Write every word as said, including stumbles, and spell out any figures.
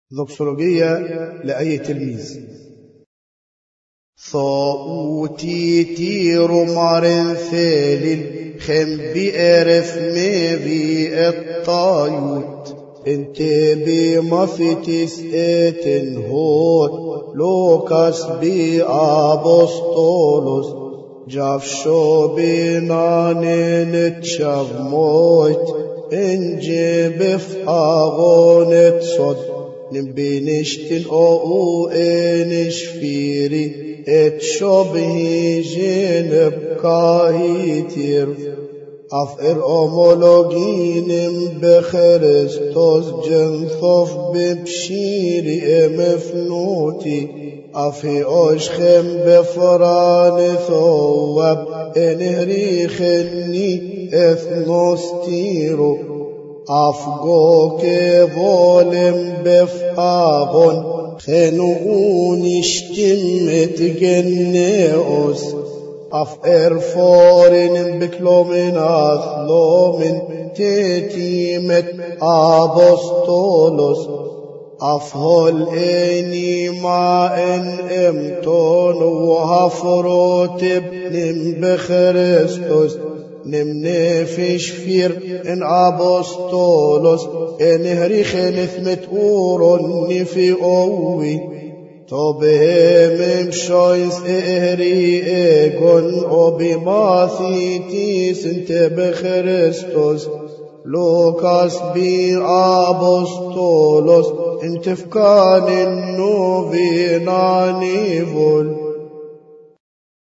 ذوكسولوجية لأي تلميذ. صوتي تيرو مارن ثالل خم بأرف مبي الطايوت انت بما في تسئة هوت لوكاس بي أبسطولوس جافشو بنانين تشاف موت انجي بفاغون تصد نبينشتن او انش فيري اتشبهي جنب كاهيتير افقر امولوجين بخريستوس جنثوف ببشيري امفنوتي افي اشخم بفران ثواب انهري خني اثنوستيرو افقو كظالم بفاغن خنقون اشتمت جنيوس افقر فورن بكلومن اثلومن تتيمت ابسطولوس افهل اني ما ان امتون وهفروت ابن بخريستوس نمنفش فير ان ابسطولوس ان هريخ نثمت اورون في اوي توبهم مشايس اهري ايقون وبماثيتيس انت بخريستوس لوكاس بي ابسطولوس انت فكان النوفي نانيفول